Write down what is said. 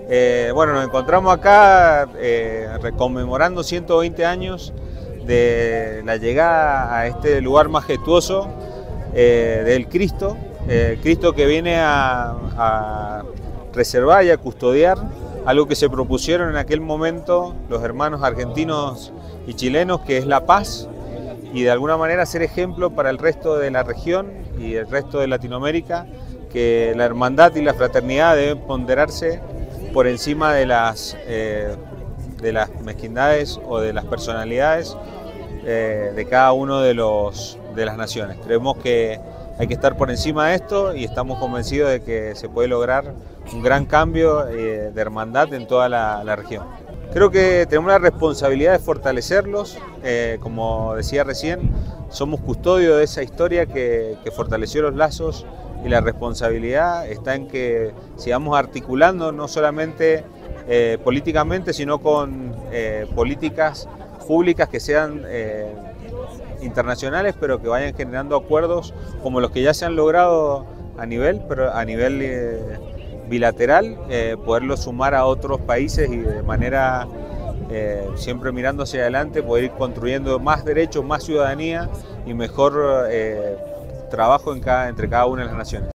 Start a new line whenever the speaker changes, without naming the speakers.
Bueno, nos encontramos acá conmemorando 120 años de la llegada a este lugar majestuoso del Cristo, Cristo que viene a preservar y a custodiar algo que se propusieron en aquel momento los hermanos argentinos y chilenos, que es la paz, y de alguna manera ser ejemplo para el resto de la región y el resto de Latinoamérica, que la hermandad y la fraternidad deben ponderarse por encima de las mezquindades o de las personalidades de cada uno de las naciones. Creemos que hay que estar por encima de esto y estamos convencidos de que se puede lograr un gran cambio de hermandad en toda la región. Creo que tenemos la responsabilidad de fortalecerlos, como decía recién, somos custodios de esa historia que fortaleció los lazos, y la responsabilidad está en que sigamos articulando no solamente políticamente, sino con políticas públicas que sean internacionales, pero que vayan generando acuerdos como los que ya se han logrado a nivel bilateral, poderlo sumar a otros países y de manera siempre mirando hacia adelante, poder ir construyendo más derechos, más ciudadanía y mejor trabajo entre cada una de las naciones.